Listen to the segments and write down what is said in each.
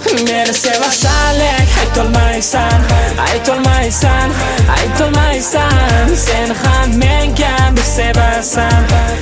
Meni sevasanlik aytolmaysan, aytolmaysan, aytolmaysan. Sen ham men kabi sevasan,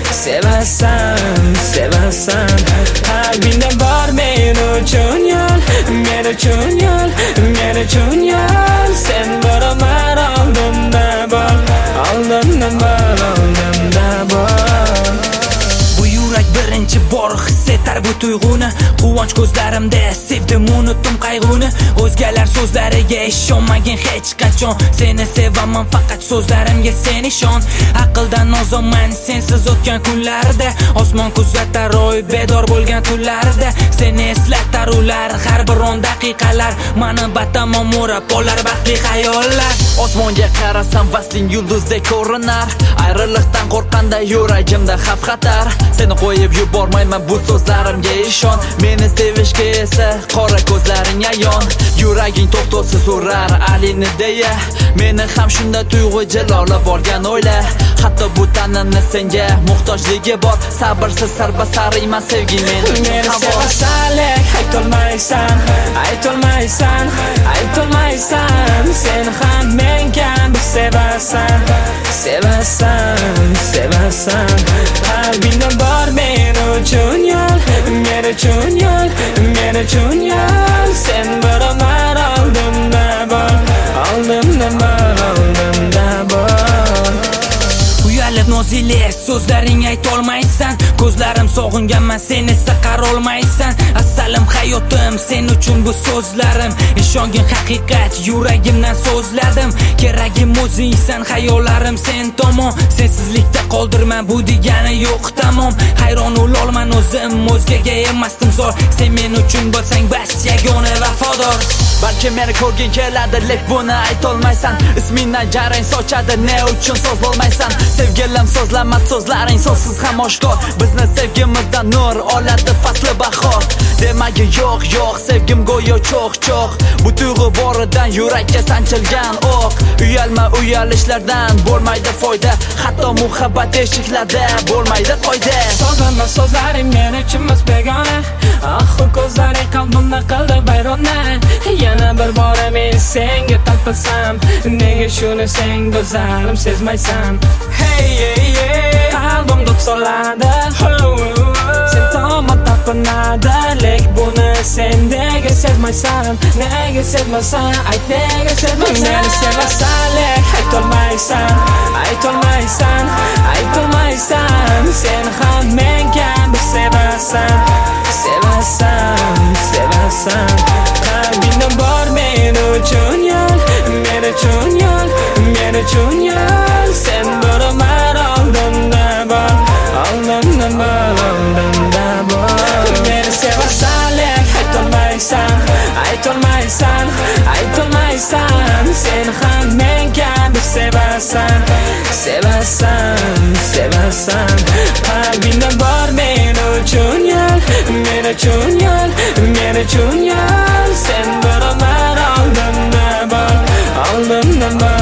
sevasan, sevasan. Qalbingda bor men uchun yo'l, men uchun yo'l, men uchun yo'l. Sen boraman oldimda bor, oldimda bor, oldimda bor. Bu yurak birinchi bor his etar bu tuyg'uni. Quvonch ko'zlarimda sevdim, unutdim qayg'uni. O'zgalar so'zlariga ishonmagin hech qachon. Seni sevaman faqat so'zlarimga sen ishon. Aqldan ozaman sensiz o'tgan kunlarda. Osmon kuzatar oy bedor bo'lgan tunlarda. Seni eslatar ular har bir on daqiqalar. Mani batamom o'rab olar baxtli xayollar. Osmonga qarasam vasling yulduzdek ko'rinar. Ayriliqdan qo'rqqanda yuragimda xavf xatar. Seni qo'yib yubormayman bu so'zlarimga ishon. Meni sevishga esa qora ko'zlaring ayon. Yuraging to'xtovsiz urar alini deya. Meni ham shunda tuyg'u jilola borgan o'yla. Hatto bu tanani senga muhtojligi bor. Sabrsiz sarbasariyman sevgi meni. Meni sevasanlik aytolmaysan, aytolmaysan, aytolmaysan. Sen ham men kabi sevasan, sevasan, sevasan. Qalbingda bor men uchun yo'l, men uchun yo'l, men uchun yo'l. Sen boraman oldimda bor, oldimda bor, oldimda bor. Uyalib nozilar so'zlaring aytolmaysan. Ko'zlarim sog'inganman sen esa qarolmaysan. Asalim hayotim sen uchun bu so'zlarim. Ishongin haqiqat yuragimdan so'zladim. Keragim o'zingsan xayollarim sen tomon. Sensizlikda qoldirma bu degani yo'q tamom. Hayron bo'lolman o'zim o'zgaga emasdim zor. Sen men uchun bo'lsang bas yagona vafodor. Balki meni ko'rgin keladi lek buni aytolmaysan. Ismingdan jarang sochadi ne uchun so'zolmaysan. Sevgilim so'zlama so'zlaring so'zsiz ham oshkor. Bizni sevgimizdan nur oladi fasli bahor. Demagi yo'q yo'q sevgim go'yo cho'q. Bu tuyg'u boridan yurakka sanchilgan o'q. Uyalma uyalishlardan bo'lmaydi foyda. Hatto muhabbat eshiklarda bo'lmaydi qoida. So'zlama so'zlaring men uchun begona. Oxu ko'zlaring qalbimda qildi bayrona. Yana bir bora men senga talpasam. Nega shuni sen go'zalim sezmaysan? Hey hey hey, qalbim do'soladi. Sen tomon tapinadi, lek buni sen nega sezmaysan? Nega sezmaysan? Ayt nega sezmaysan? Meni sevasanlik aytolmaysan, aytolmaysan, aytolmaysan. Sen ham men kabi sevasan, sevasan, sevasan. Qalbingda bor men uchun yo'l, men uchun yo'l, men uchun yo'l. Sen boraman oldimda bor, oldimda bor, oldimda bor. Meni sevasanlik aytolmaysan, aytolmaysan, aytolmaysan. Sen ham men kabi sevasan, sevasan, sevasan. Qalbingda bor men uchun yo'l, men uchun yo'l, men uchun yo'l. Sen boraman oldimda bor, oldimda bor.